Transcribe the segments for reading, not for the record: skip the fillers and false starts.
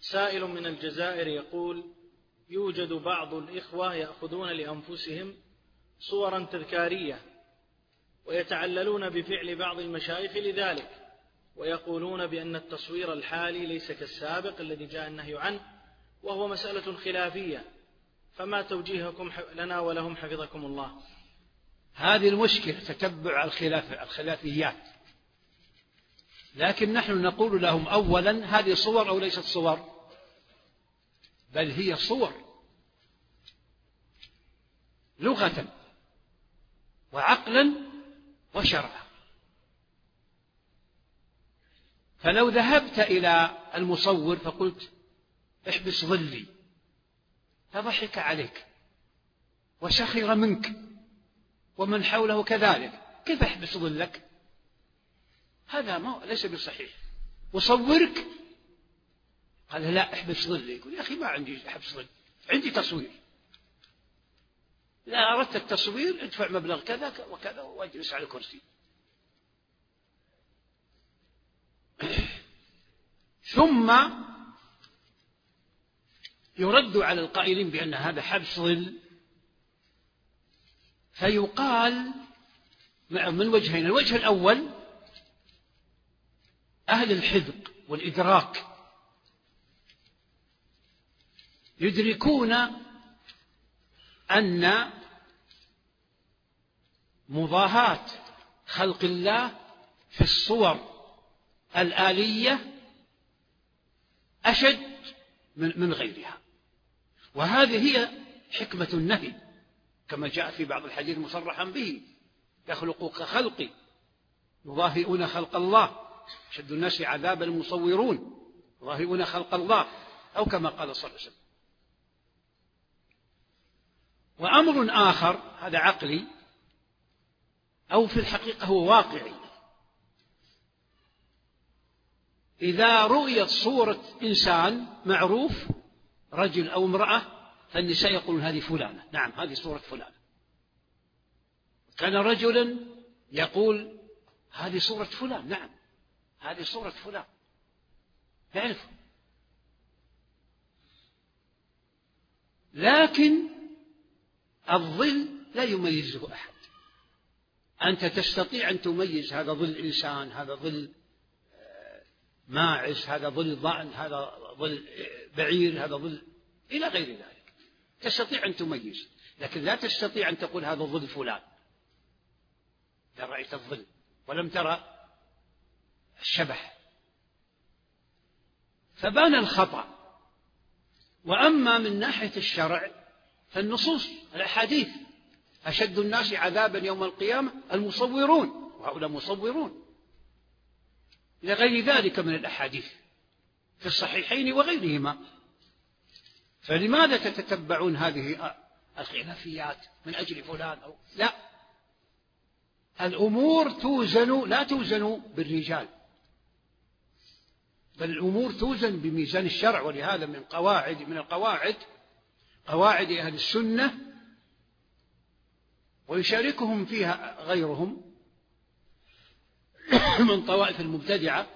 سائل من الجزائر يقول: يوجد بعض الإخوة يأخذون لأنفسهم صورا تذكارية ويتعللون بفعل بعض المشايخ لذلك، ويقولون بأن التصوير الحالي ليس كالسابق الذي جاء النهي عنه، وهو مسألة خلافية، فما توجيهكم لنا ولهم حفظكم الله؟ هذه المشكلة، تتبع الخلافيات. لكن نحن نقول لهم أولا: هذه صور أو ليست صور؟ بل هي صور لغة وعقلا وشرعا. فلو ذهبت إلى المصور فقلت: احبس ظلي، فضحك عليك وسخر منك ومن حوله كذلك، كيف احبس ظلك؟ هذا ليس بصحيح. وصورك، قال: لا، احبس ظلي. يقول: يا أخي ما عندي حبس ظل، عندي تصوير. إذا أردت التصوير ادفع مبلغ كذا وكذا واجلس على الكرسي. ثم يرد على القائلين بأن هذا حبس ظل، فيقال من وجهين: الوجه الأول، أهل الحذق والإدراك يدركون أن مضاهاة خلق الله في الصور الآلية أشد من غيرها، وهذه هي حكمة النهي، كما جاء في بعض الحديث مصرحا به: يخلق كخلقي، يضاهئون خلق الله، أشد الناس عذابا المصورون يضاهئون خلق الله، أو كما قال صلى الله عليه وسلم. وأمر آخر، هذا عقلي أو في الحقيقة هو واقعي: إذا رؤيت صورة إنسان معروف، رجل أو امرأة، فالنساء يقولون: هذه فلانة، نعم هذه صورة فلانة. كان رجلا يقول: هذه صورة فلان، نعم هذه صورة فلان، يعرف. لكن الظل لا يميزه أحد. أنت تستطيع أن تميز هذا ظل إنسان، هذا ظل ماعز، هذا ظل ضأن، هذا ظل بعير، هذا ظل إلى غير ذلك، تستطيع أن تميز. لكن لا تستطيع أن تقول هذا ظل فلان إذا رأيت الظل ولم ترى الشبح، فبان الخطأ. وأما من ناحية الشرع فالنصوص، الأحاديث: أشد الناس عذابا يوم القيامة المصورون، وهؤلاء مصورون، إلى غير ذلك من الأحاديث في الصحيحين وغيرهما. فلماذا تتتبعون هذه الخلافيات من أجل فلان أو لا؟ الأمور لا توزن بالرجال، بل الأمور توزن بميزان الشرع. ولهذا من القواعد قواعد أهل السنة، ويشاركهم فيها غيرهم من طوائف المبتدعة: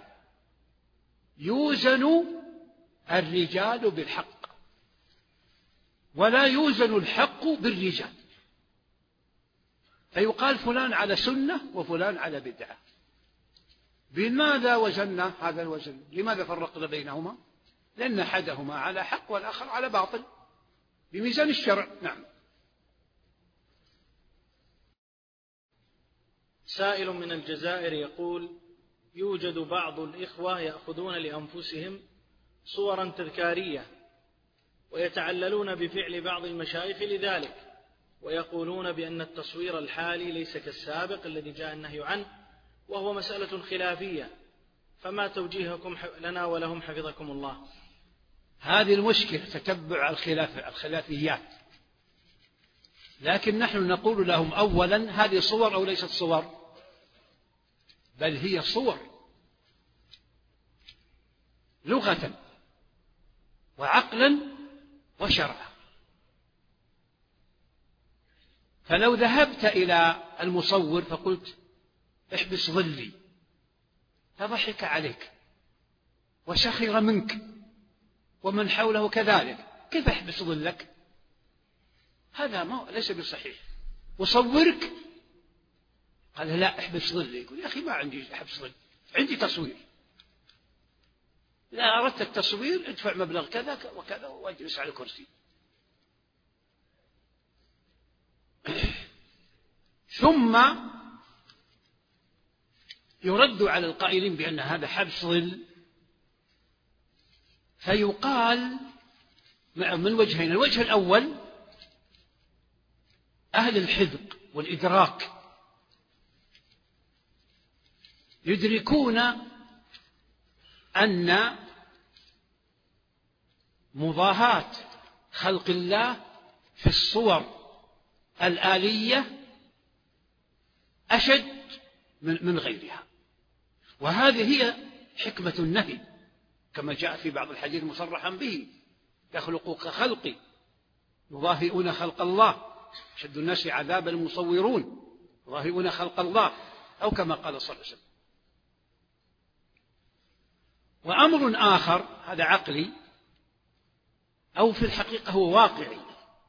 يوزن الرجال بالحق ولا يوزن الحق بالرجال، فيقال فلان على سنة وفلان على بدعة. بماذا وزننا هذا الوزن؟ لماذا فرقنا بينهما؟ لأن أحدهما على حق والآخر على باطل، بميزان الشرع. نعم. سائل من الجزائر يقول: يوجد بعض الإخوة يأخذون لأنفسهم صورا تذكارية ويتعللون بفعل بعض المشايخ لذلك، ويقولون بأن التصوير الحالي ليس كالسابق الذي جاء النهي عنه، وهو مسألة خلافية، فما توجيهكم لنا ولهم حفظكم الله؟ هذه المشكلة، تتبع الخلافيات. لكن نحن نقول لهم أولا: هذه صور أو ليست صور؟ بل هي صور لغة وعقلا وشرعا. فلو ذهبت إلى المصور فقلت: احبس ظلي، فضحك عليك وسخر منك ومن حوله كذلك، كيف أحبس ظلك؟ هذا ليس بصحيح. وصورك، قال لا احبس ظلي. يقول يا أخي ما عندي حبس ظل، عندي تصوير. إذا أردت التصوير ادفع مبلغ كذا وكذا واجلس على الكرسي. ثم يرد على القائلين بأن هذا حبس ظل، فيقال من وجهين. الوجه الأول أهل الحذق والإدراك يدركون أن مضاهاة خلق الله في الصور الآلية أشد من غيرها، وهذه هي حكمة النهي كما جاء في بعض الحديث مصرحا به: يخلق كخلقي يضاهئون خلق الله، أشد الناس عذابا المصورون يضاهئون خلق الله، أو كما قال صلى الله عليه وسلم. وأمر آخر هذا عقلي أو في الحقيقة هو واقعي: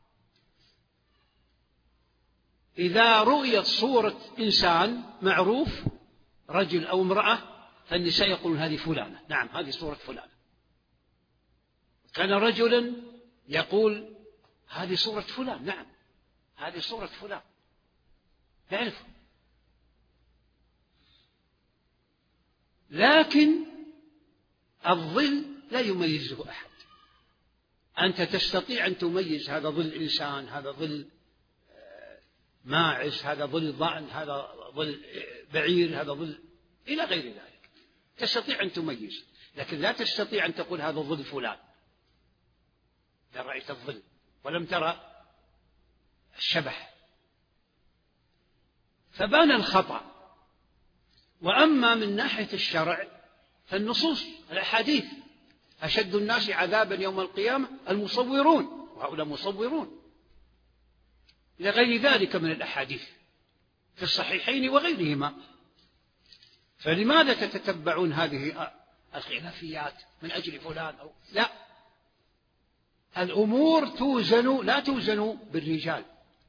إذا رؤيت صورة إنسان معروف رجل أو امرأة فالنساء يقولون هذه فلانة، نعم هذه صورة فلانة. كان رجلا يقول هذه صورة فلان، نعم هذه صورة فلان، يعرفه. لكن الظل لا يميزه أحد. أنت تستطيع أن تميز هذا ظل إنسان، هذا ظل ماعز، هذا ظل ضأن، هذا ظل بعير، هذا ظل إلى غير ذلك، تستطيع أن تميز، لكن لا تستطيع أن تقول هذا ظل فلان. إذا رأيت الظل ولم ترى الشبح فبان الخطأ. وأما من ناحية الشرع فالنصوص الأحاديث: أشد الناس عذابا يوم القيامة المصورون، وهؤلاء مصورون، إلى غير ذلك من الأحاديث في الصحيحين وغيرهما. فلماذا تتتبعون هذه الخلافيات من أجل فلان أو لا؟ الأمور لا توزن بالرجال،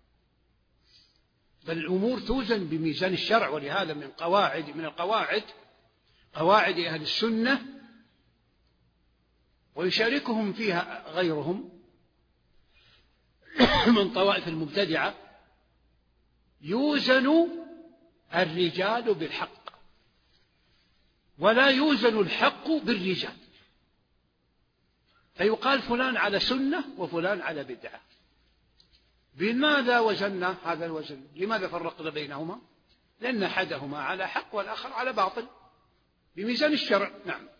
بل الأمور توزن بميزان الشرع. ولهذا من القواعد قواعد أهل السنة، ويشاركهم فيها غيرهم من طوائف المبتدعة: يوزن الرجال بالحق ولا يوزن الحق بالرجال. فيقال فلان على سنة وفلان على بدعة. بماذا وزننا هذا الوزن؟ لماذا فرقنا بينهما؟ لأن أحدهما على حق والآخر على باطل، بميزان الشرع. نعم.